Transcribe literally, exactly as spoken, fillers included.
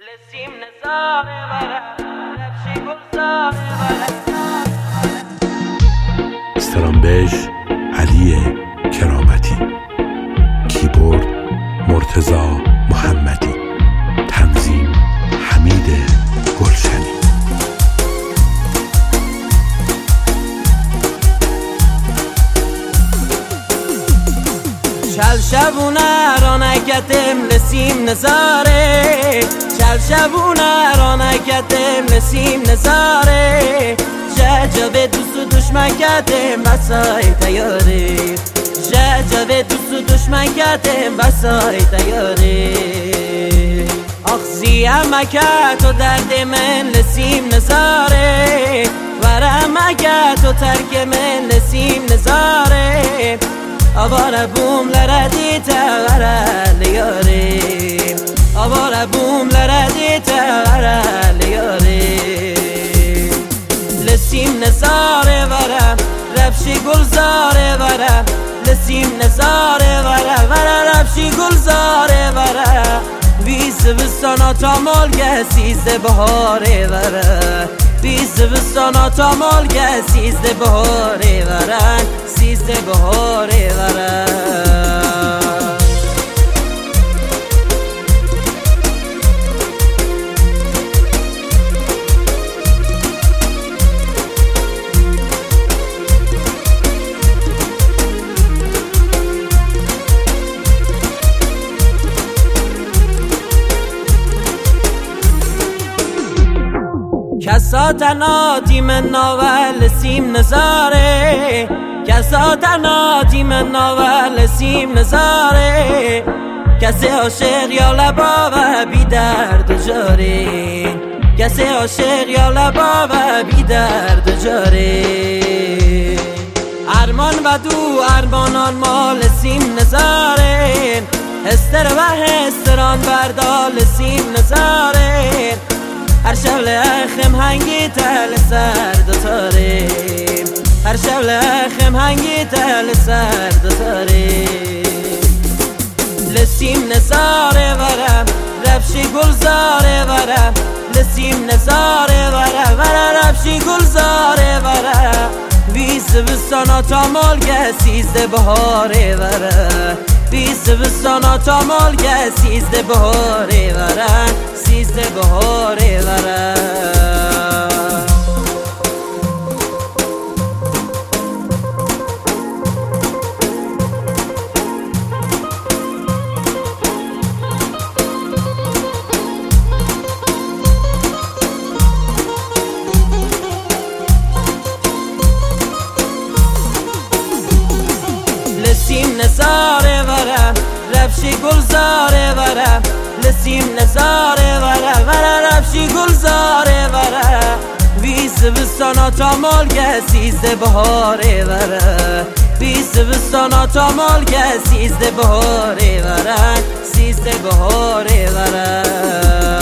لسیم نزاره وره رفشی گلزاره وره استرامبژ علی کرامتی، کیبورد مرتضی محمدی، تنظیم حمید گلشنی. شل شبونه رانکتم لسیم نزاره، شل شبونه رانکتم لسیم نزاره، ججب دوست و دشمن کتم بسای تیاره، ججب دوست و دشمن کتم بسای تیاره. آخزی امکت و درد من لسیم نزاره، ورمکت و ترک من لسیم نزاره، آواره بوم لردیتا غره لیاره، آواره بوم لردیتا غره لیاره. لسیم نزاره وره رفشی گلزاره وره، لسیم نزاره وره وره رفشی گلزاره وره، ویز بستانا تا مالگه سیزده بهاره وره، ویز بستانا تا مالگه سیزده بهاره وره، سیزده بهاره وره. کسا تناتی من ناول سیم نزاره، کسا تناتی من ناول سیم نزاره، کسی عاشق یا لبا و بی درد و جاره، کسی عاشق یا لبا و بی درد و جاره. ارمان و دو ارمانان مال سیم نزاره، هستر و هستران بردال سیم نزاره، هر شب لخم هنگی تل سر دوتاره، هر شب لخم هنگی تل سر دوتاره. لسیم نزاره وره رفشی گلزاره وره، لسیم نزاره وره وره رفشی گلزاره وره، ویز بستانا تا مالگه سیزده بهاره وره، ویز بستانا تا مالگه سیزده بهاره وره، سیزده بهاره وره. لسیم نزاره وره رفشی گلزاره وره، لسیم نزاره وره وره رفشی گلزاره وره، ویز بستانا تا مالگه سیزده بهاره وره، ویز بستانا تا مالگه سیزده بهاره وره، سیزده بهاره وره.